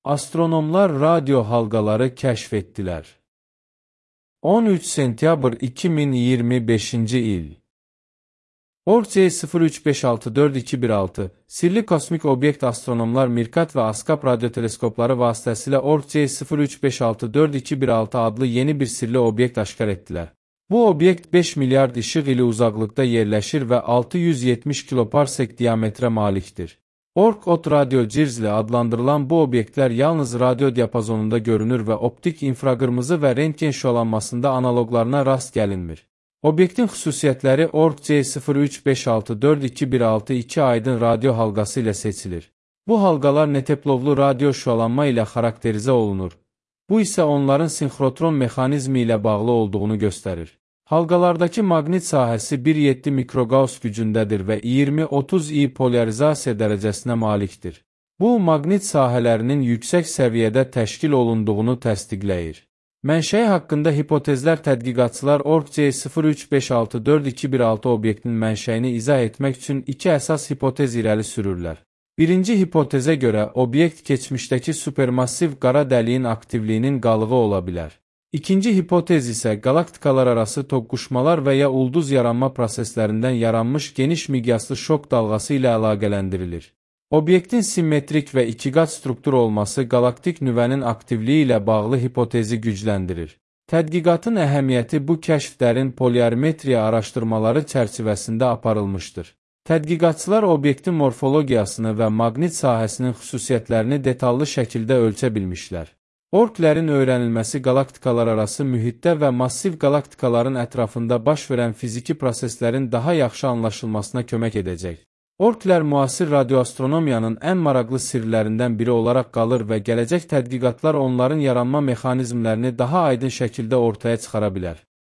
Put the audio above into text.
Astronomlar radyo halqaları kəşf etdilər. 13 sentyabr 2025-ci il. Orc 03564-216 Sirli kosmik obyekt astronomlar Mirkat və Askap radioteleskopları vasitəsilə Orc 03564-216 adlı yeni bir sirli obyekt aşkar etdilər. Bu obyekt 5 milyard işıq ili uzaqlıqda yerləşir və 670 kiloparsek diametrə malikdir. Orc-Ot radio cirzli adlandırılan bu obyektlər yalnız radio diapazonunda görünür və optik infraqırmızı və rentgen şüalanmasında analoqlarına rast gəlinmir. Obyektin xüsusiyyətləri Orc 03564-216 2 aydın radio halqası ilə seçilir. Bu halqalar neteplovlu radio şüalanma ilə xarakterizə olunur. Bu isə onların sinxrotron mexanizmi ilə bağlı olduğunu göstərir. Halqalardakı maqnit sahəsi 1,7 mikrogauss gücündədir və 20-30 I polarizasiya dərəcəsinə malikdir. Bu, maqnit sahələrinin yüksək səviyyədə təşkil olunduğunu təsdiqləyir. Mənşəyi haqqında hipotezlər tədqiqatçılar Orc 03564-216 obyektinin mənşəyini izah etmək üçün iki əsas hipotez irəli sürürlər. Birinci hipotezə görə, obyekt keçmişdəki supermassiv qara dəliyin aktivliyinin qalığı ola bilər. İkinci hipotez isə qalaktikalar arası toqquşmalar və ya ulduz yaranma proseslərindən yaranmış geniş miqyaslı şok dalğası ilə əlaqələndirilir. Obyektin simmetrik və ikiqat struktur olması qalaktik nüvənin aktivliyi ilə bağlı hipotezi gücləndirir. Tədqiqatın əhəmiyyəti bu kəşflərin poliarimetriya araşdırmaları çərçivəsində aparılmışdır. Tədqiqatçılar obyektin morfologiyasını və maqnit sahəsinin xüsusiyyətlərini detallı şəkildə ölçə bilmişlər. Orklərin öyrənilməsi qalaktikalar arası mühitdə və massiv qalaktikaların ətrafında baş verən fiziki proseslərin daha yaxşı anlaşılmasına kömək edəcək. Orklər müasir radioastronomiyanın ən maraqlı sirlərindən biri olaraq qalır və gələcək tədqiqatlar onların yaranma mexanizmlərini daha aydın şəkildə ortaya çıxara bilər.